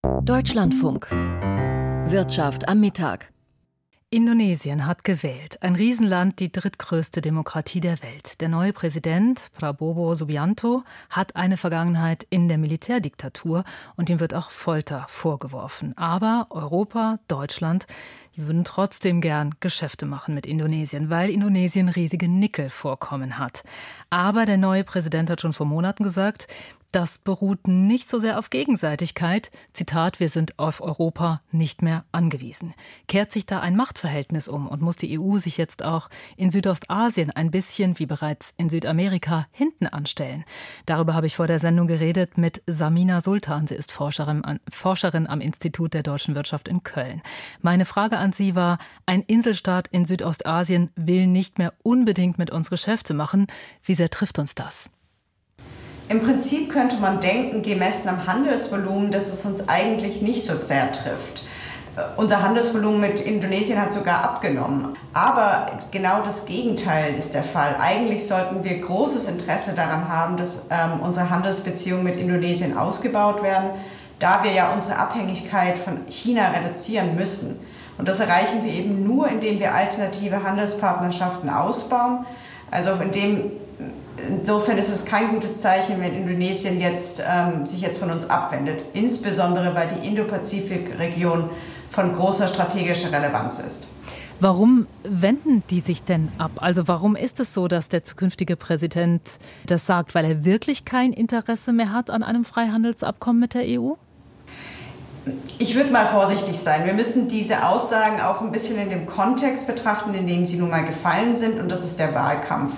Deutschlandfunk. Wirtschaft am Mittag. Indonesien hat gewählt. Ein Riesenland, die drittgrößte Demokratie der Welt. Der neue Präsident, Prabowo Subianto, hat eine Vergangenheit in der Militärdiktatur und ihm wird auch Folter vorgeworfen. Aber Europa, Deutschland, die würden trotzdem gern Geschäfte machen mit Indonesien, weil Indonesien riesige Nickelvorkommen hat. Aber der neue Präsident hat schon vor Monaten gesagt, das beruht nicht so sehr auf Gegenseitigkeit. Zitat, wir sind auf Europa nicht mehr angewiesen. Kehrt sich da ein Machtverhältnis um und muss die EU sich jetzt auch in Südostasien ein bisschen, wie bereits in Südamerika, hinten anstellen? Darüber habe ich vor der Sendung geredet mit Samina Sultan. Sie ist Forscherin am Institut der deutschen Wirtschaft in Köln. Meine Frage an Sie war, ein Inselstaat in Südostasien will nicht mehr unbedingt mit uns Geschäfte machen. Wie sehr trifft uns das? Im Prinzip könnte man denken, gemessen am Handelsvolumen, dass es uns eigentlich nicht so sehr trifft. Unser Handelsvolumen mit Indonesien hat sogar abgenommen. Aber genau das Gegenteil ist der Fall. Eigentlich sollten wir großes Interesse daran haben, dass unsere Handelsbeziehungen mit Indonesien ausgebaut werden, da wir ja unsere Abhängigkeit von China reduzieren müssen. Und das erreichen wir eben nur, indem wir alternative Handelspartnerschaften ausbauen. Also insofern ist es kein gutes Zeichen, wenn Indonesien sich jetzt von uns abwendet. Insbesondere, weil die Indo-Pazifik-Region von großer strategischer Relevanz ist. Warum wenden die sich denn ab? Also warum ist es so, dass der zukünftige Präsident das sagt? Weil er wirklich kein Interesse mehr hat an einem Freihandelsabkommen mit der EU? Ich würde mal vorsichtig sein. Wir müssen diese Aussagen auch ein bisschen in dem Kontext betrachten, in dem sie nun mal gefallen sind, und das ist der Wahlkampf.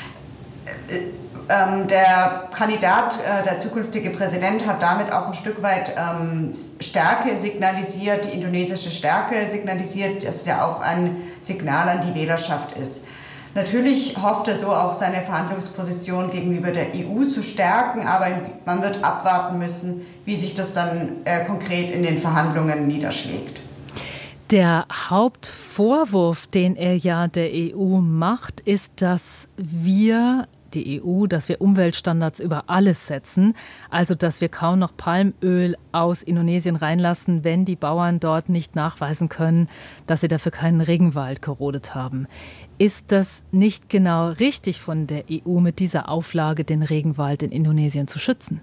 Der Kandidat, der zukünftige Präsident, hat damit auch ein Stück weit Stärke signalisiert, die indonesische Stärke signalisiert, das ja auch ein Signal an die Wählerschaft ist. Natürlich hofft er so auch seine Verhandlungsposition gegenüber der EU zu stärken, aber man wird abwarten müssen, wie sich das dann konkret in den Verhandlungen niederschlägt. Der Hauptvorwurf, den er ja der EU macht, ist, dass die EU, dass wir Umweltstandards über alles setzen. Also, dass wir kaum noch Palmöl aus Indonesien reinlassen, wenn die Bauern dort nicht nachweisen können, dass sie dafür keinen Regenwald gerodet haben. Ist das nicht genau richtig von der EU, mit dieser Auflage den Regenwald in Indonesien zu schützen?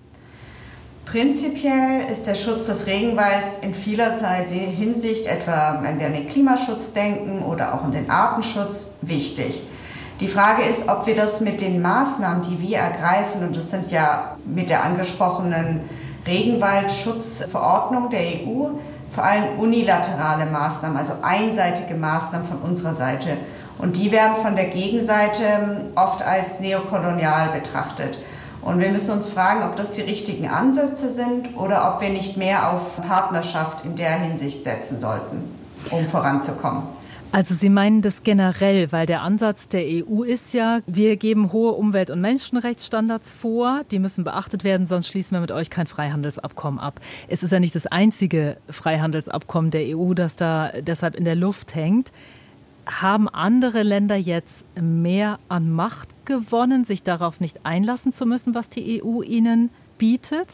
Prinzipiell ist der Schutz des Regenwalds in vielerlei Hinsicht, etwa wenn wir an den Klimaschutz denken oder auch an den Artenschutz, wichtig. Die Frage ist, ob wir das mit den Maßnahmen, die wir ergreifen, und das sind ja mit der angesprochenen Regenwaldschutzverordnung der EU, vor allem unilaterale Maßnahmen, also einseitige Maßnahmen von unserer Seite. Und die werden von der Gegenseite oft als neokolonial betrachtet. Und wir müssen uns fragen, ob das die richtigen Ansätze sind oder ob wir nicht mehr auf Partnerschaft in der Hinsicht setzen sollten, um voranzukommen. Also Sie meinen das generell, weil der Ansatz der EU ist ja, wir geben hohe Umwelt- und Menschenrechtsstandards vor, die müssen beachtet werden, sonst schließen wir mit euch kein Freihandelsabkommen ab. Es ist ja nicht das einzige Freihandelsabkommen der EU, das da deshalb in der Luft hängt. Haben andere Länder jetzt mehr an Macht gewonnen, sich darauf nicht einlassen zu müssen, was die EU ihnen bietet?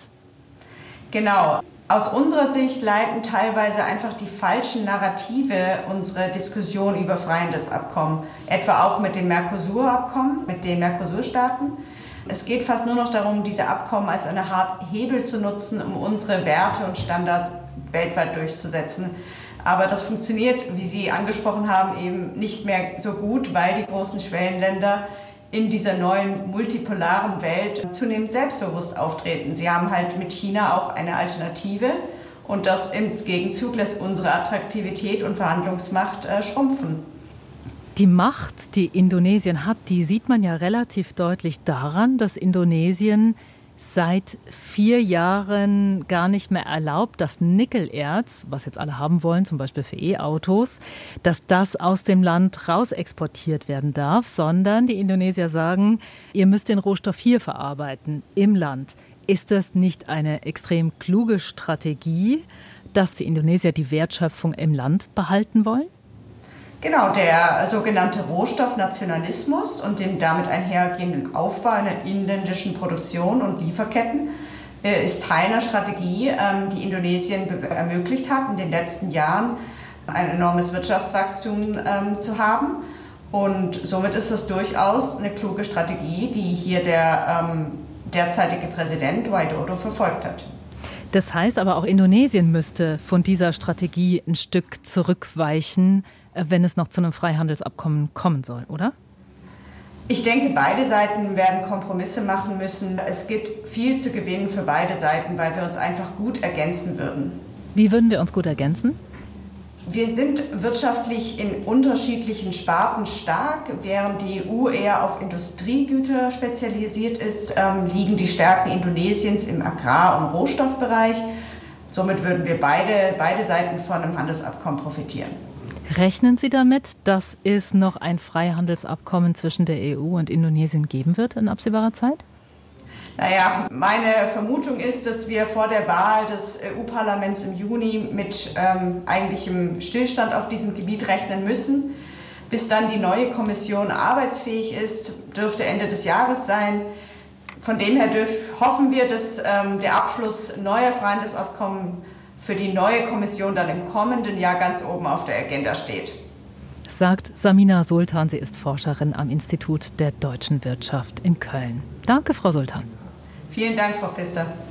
Genau. Aus unserer Sicht leiten teilweise einfach die falschen Narrative unsere Diskussion über Freihandelsabkommen, etwa auch mit dem Mercosur-Abkommen, mit den Mercosur-Staaten. Es geht fast nur noch darum, diese Abkommen als eine Art Hebel zu nutzen, um unsere Werte und Standards weltweit durchzusetzen. Aber das funktioniert, wie Sie angesprochen haben, eben nicht mehr so gut, weil die großen Schwellenländer in dieser neuen multipolaren Welt zunehmend selbstbewusst auftreten. Sie haben halt mit China auch eine Alternative und das im Gegenzug lässt unsere Attraktivität und Verhandlungsmacht schrumpfen. Die Macht, die Indonesien hat, die sieht man ja relativ deutlich daran, dass Indonesien seit 4 Jahren gar nicht mehr erlaubt, dass Nickelerz, was jetzt alle haben wollen, zum Beispiel für E-Autos, dass das aus dem Land raus exportiert werden darf, sondern die Indonesier sagen, ihr müsst den Rohstoff hier verarbeiten, im Land. Ist das nicht eine extrem kluge Strategie, dass die Indonesier die Wertschöpfung im Land behalten wollen? Genau, der sogenannte Rohstoffnationalismus und dem damit einhergehenden Aufbau einer inländischen Produktion und Lieferketten ist Teil einer Strategie, die Indonesien ermöglicht hat, in den letzten Jahren ein enormes Wirtschaftswachstum zu haben. Und somit ist es durchaus eine kluge Strategie, die hier der derzeitige Präsident Widodo verfolgt hat. Das heißt aber auch, Indonesien müsste von dieser Strategie ein Stück zurückweichen, wenn es noch zu einem Freihandelsabkommen kommen soll, oder? Ich denke, beide Seiten werden Kompromisse machen müssen. Es gibt viel zu gewinnen für beide Seiten, weil wir uns einfach gut ergänzen würden. Wie würden wir uns gut ergänzen? Wir sind wirtschaftlich in unterschiedlichen Sparten stark. Während die EU eher auf Industriegüter spezialisiert ist, liegen die Stärken Indonesiens im Agrar- und Rohstoffbereich. Somit würden wir beide Seiten von einem Handelsabkommen profitieren. Rechnen Sie damit, dass es noch ein Freihandelsabkommen zwischen der EU und Indonesien geben wird in absehbarer Zeit? Naja, meine Vermutung ist, dass wir vor der Wahl des EU-Parlaments im Juni mit eigentlichem Stillstand auf diesem Gebiet rechnen müssen. Bis dann die neue Kommission arbeitsfähig ist, dürfte Ende des Jahres sein. Von dem her hoffen wir, dass der Abschluss neuer Freihandelsabkommen für die neue Kommission dann im kommenden Jahr ganz oben auf der Agenda steht. Sagt Samina Sultan, sie ist Forscherin am Institut der deutschen Wirtschaft in Köln. Danke, Frau Sultan. Vielen Dank, Frau Pfister.